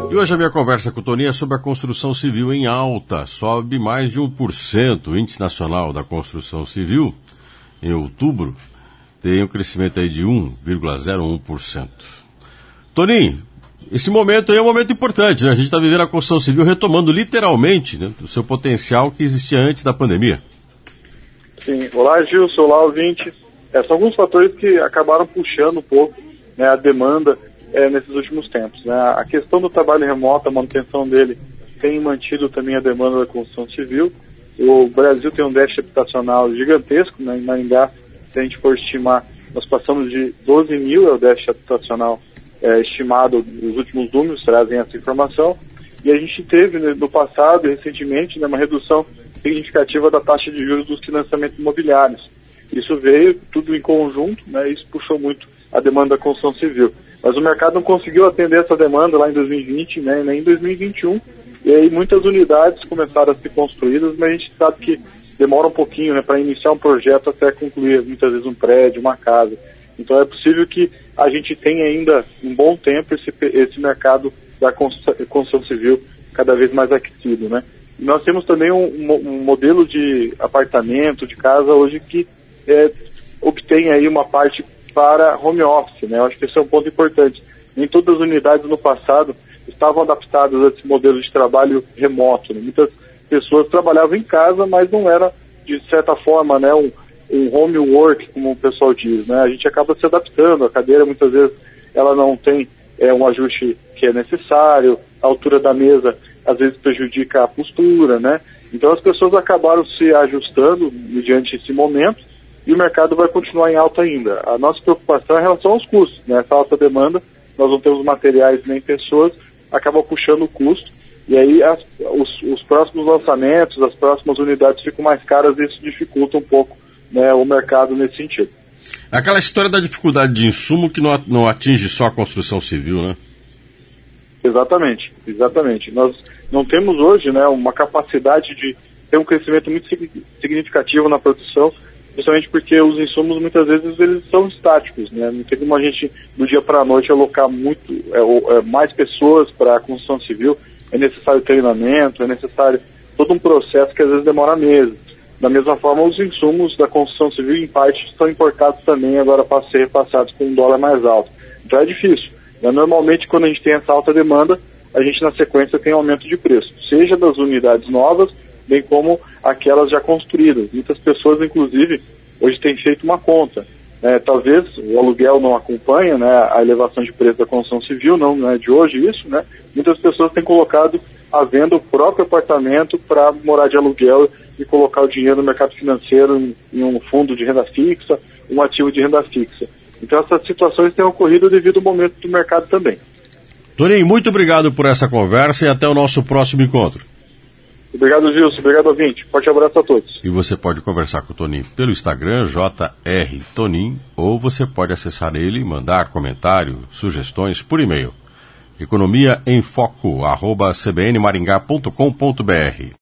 E hoje a minha conversa com o Toninho é sobre a construção civil em alta. Sobe mais de 1%. O Índice Nacional da Construção Civil, em outubro, tem um crescimento aí de 1,01%. Toninho, esse momento aí é um momento importante, né? A gente está vivendo a construção civil retomando literalmente, né, o seu potencial que existia antes da pandemia. Sim. Olá, Gilson. Olá, ouvinte. São alguns fatores que acabaram puxando um pouco, né, a demanda nesses últimos tempos, né? A questão do trabalho remoto, a manutenção dele, tem mantido também a demanda da construção civil. O Brasil tem um déficit habitacional gigantesco, né? Em Maringá, se a gente for estimar, nós passamos de 12 mil, é o déficit habitacional estimado, os últimos números trazem essa informação. E a gente teve, né, no passado e recentemente, né, uma redução significativa da taxa de juros dos financiamentos imobiliários. Isso veio tudo em conjunto, né? Isso puxou muito a demanda da construção civil. Mas o mercado não conseguiu atender essa demanda lá em 2020, né, nem em 2021. E aí muitas unidades começaram a ser construídas, mas a gente sabe que demora um pouquinho, né, para iniciar um projeto até concluir, muitas vezes um prédio, uma casa. Então é possível que a gente tenha ainda um bom tempo esse mercado da construção civil cada vez mais aquecido, né? E nós temos também um modelo de apartamento, de casa hoje que obtém aí uma parte para home office, né? Eu acho que esse é um ponto importante. Nem todas as unidades no passado estavam adaptadas a esse modelo de trabalho remoto, né? Muitas pessoas trabalhavam em casa, mas não era, de certa forma, né, um home work, como o pessoal diz, né? A gente acaba se adaptando, a cadeira muitas vezes ela não tem um ajuste que é necessário, a altura da mesa às vezes prejudica a postura, né? Então as pessoas acabaram se ajustando mediante esse momento e o mercado vai continuar em alta ainda. A nossa preocupação é em relação aos custos, né? Essa alta demanda, nós não temos materiais nem pessoas, acaba puxando o custo e aí os próximos lançamentos, as próximas unidades ficam mais caras e isso dificulta um pouco, né, o mercado nesse sentido. Aquela história da dificuldade de insumo que não atinge só a construção civil, né? Exatamente. Nós não temos hoje, né, uma capacidade de ter um crescimento muito significativo na produção, justamente porque os insumos muitas vezes eles são estáticos, né? Não tem como a gente do dia para a noite alocar mais pessoas para a construção civil, é necessário treinamento, é necessário todo um processo que às vezes demora meses. Da mesma forma, os insumos da construção civil, em parte, estão importados também, agora para ser repassados com um dólar mais alto. Então é difícil. Normalmente, quando a gente tem essa alta demanda, a gente na sequência tem aumento de preço, seja das unidades novas, bem como aquelas já construídas. Muitas pessoas, inclusive, hoje têm feito uma conta. Talvez o aluguel não acompanhe, né, a elevação de preço da construção civil, não é de hoje isso, né? Muitas pessoas têm colocado à venda o próprio apartamento para morar de aluguel e colocar o dinheiro no mercado financeiro em um fundo de renda fixa, um ativo de renda fixa. Então essas situações têm ocorrido devido ao momento do mercado também. Toninho, muito obrigado por essa conversa e até o nosso próximo encontro. Obrigado, Gilson. Obrigado, ouvinte. Forte abraço a todos. E você pode conversar com o Toninho pelo Instagram, JRToninho, ou você pode acessar ele e mandar comentário, sugestões por e-mail. economiaemfoco@cbnmaringá.com.br